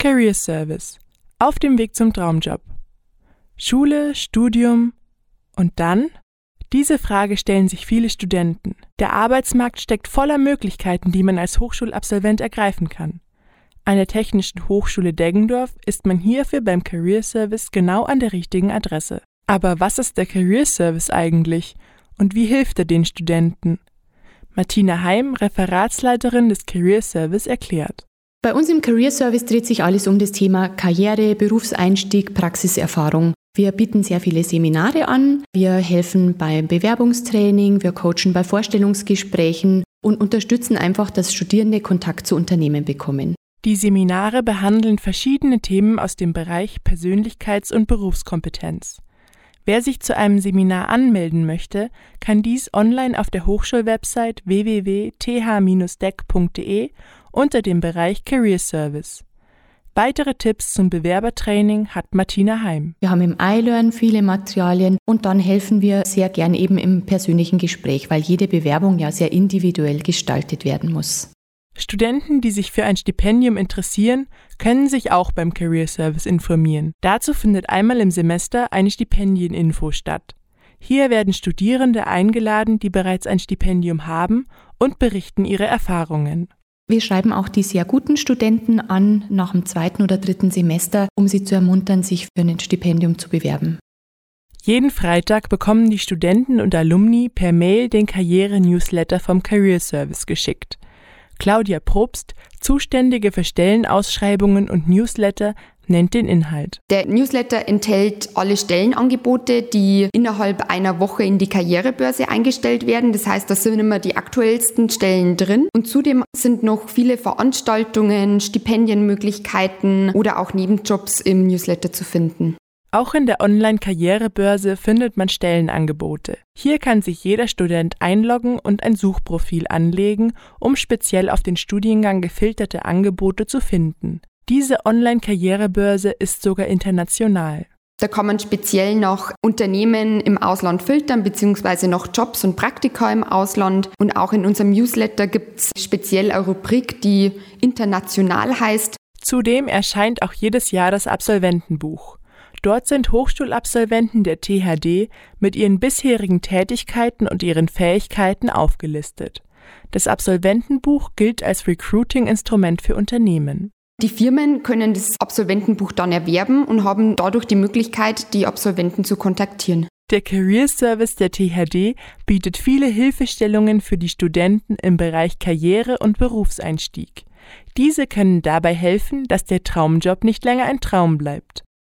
Career Service. Auf dem Weg zum Traumjob. Schule, Studium und dann? Diese Frage stellen sich viele Studenten. Der Arbeitsmarkt steckt voller Möglichkeiten, die man als Hochschulabsolvent ergreifen kann. An der Technischen Hochschule Deggendorf ist man hierfür beim Career Service genau an der richtigen Adresse. Aber was ist der Career Service eigentlich und wie hilft er den Studenten? Martina Heim, Referatsleiterin des Career Service, erklärt. Bei uns im Career Service dreht sich alles um das Thema Karriere, Berufseinstieg, Praxiserfahrung. Wir bieten sehr viele Seminare an, wir helfen beim Bewerbungstraining, wir coachen bei Vorstellungsgesprächen und unterstützen einfach, dass Studierende Kontakt zu Unternehmen bekommen. Die Seminare behandeln verschiedene Themen aus dem Bereich Persönlichkeits- und Berufskompetenz. Wer sich zu einem Seminar anmelden möchte, kann dies online auf der Hochschulwebsite www.th-dec.de unter dem Bereich Career Service. Weitere Tipps zum Bewerbertraining hat Martina Heim. Wir haben im iLearn viele Materialien und dann helfen wir sehr gern eben im persönlichen Gespräch, weil jede Bewerbung ja sehr individuell gestaltet werden muss. Studenten, die sich für ein Stipendium interessieren, können sich auch beim Career Service informieren. Dazu findet einmal im Semester eine Stipendieninfo statt. Hier werden Studierende eingeladen, die bereits ein Stipendium haben und berichten ihre Erfahrungen. Wir schreiben auch die sehr guten Studenten an nach dem 2. oder 3. Semester, um sie zu ermuntern, sich für ein Stipendium zu bewerben. Jeden Freitag bekommen die Studenten und Alumni per Mail den Karriere-Newsletter vom Career Service geschickt. Claudia Probst, Zuständige für Stellenausschreibungen und Newsletter, nennt den Inhalt. Der Newsletter enthält alle Stellenangebote, die innerhalb einer Woche in die Karrierebörse eingestellt werden. Das heißt, da sind immer die aktuellsten Stellen drin. Und zudem sind noch viele Veranstaltungen, Stipendienmöglichkeiten oder auch Nebenjobs im Newsletter zu finden. Auch in der Online-Karrierebörse findet man Stellenangebote. Hier kann sich jeder Student einloggen und ein Suchprofil anlegen, um speziell auf den Studiengang gefilterte Angebote zu finden. Diese Online-Karrierebörse ist sogar international. Da kann man speziell nach Unternehmen im Ausland filtern, beziehungsweise nach Jobs und Praktika im Ausland. Und auch in unserem Newsletter gibt es speziell eine Rubrik, die international heißt. Zudem erscheint auch jedes Jahr das Absolventenbuch. Dort sind Hochschulabsolventen der THD mit ihren bisherigen Tätigkeiten und ihren Fähigkeiten aufgelistet. Das Absolventenbuch gilt als Recruiting-Instrument für Unternehmen. Die Firmen können das Absolventenbuch dann erwerben und haben dadurch die Möglichkeit, die Absolventen zu kontaktieren. Der Career Service der THD bietet viele Hilfestellungen für die Studenten im Bereich Karriere und Berufseinstieg. Diese können dabei helfen, dass der Traumjob nicht länger ein Traum bleibt.